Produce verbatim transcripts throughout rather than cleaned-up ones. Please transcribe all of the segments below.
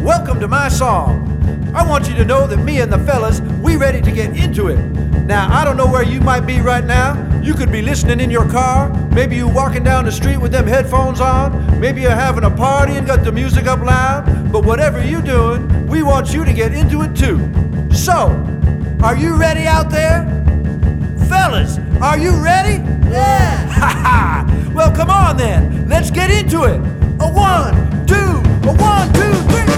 welcome to my song. I want you to know that me and the fellas, we ready to get into it. Now, I don't know where you might be right now. You could be listening in your car. Maybe you're walking down the street with them headphones on. Maybe you're having a party and got the music up loud. But whatever you're doing, we want you to get into it too. So, are you ready out there? Fellas, are you ready? Yeah! Ha ha! Well, come on then. Let's get into it. A one, two, a one, two, three.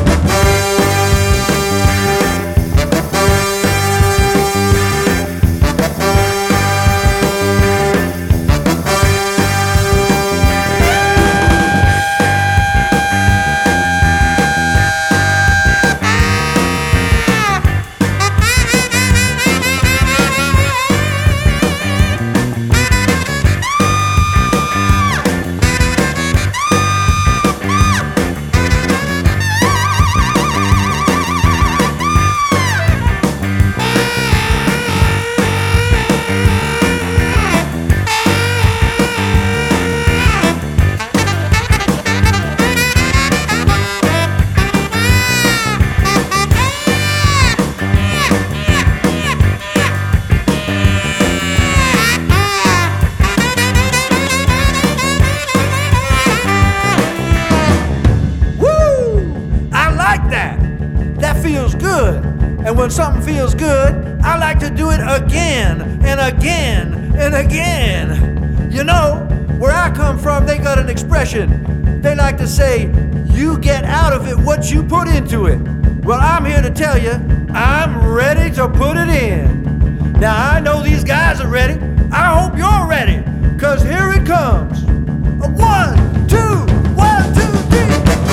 Feels good. And when something feels good, I like to do it again and again and again. You know, where I come from, they got an expression. They like to say, you get out of it what you put into it. Well, I'm here to tell you, I'm ready to put it in. Now, I know these guys are ready. I hope you're ready, because here it comes. A one, two, one, two, three.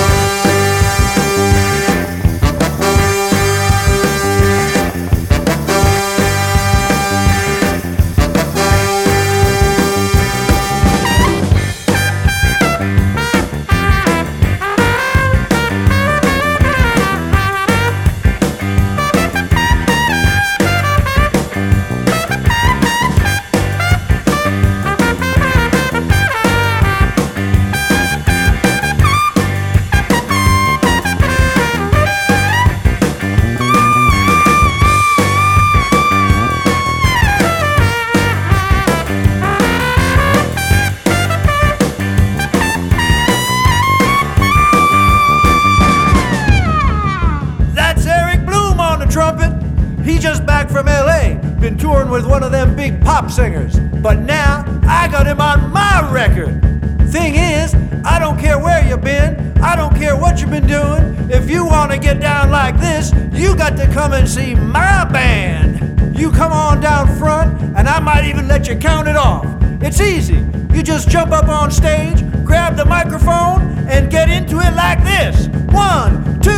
He just back from L A, been touring with one of them big pop singers. But now, I got him on my record. Thing is, I don't care where you've been, I don't care what you've been doing. If you want to get down like this, you got to come and see my band. You come on down front, and I might even let you count it off. It's easy. You just jump up on stage, grab the microphone, and get into it like this. One, two,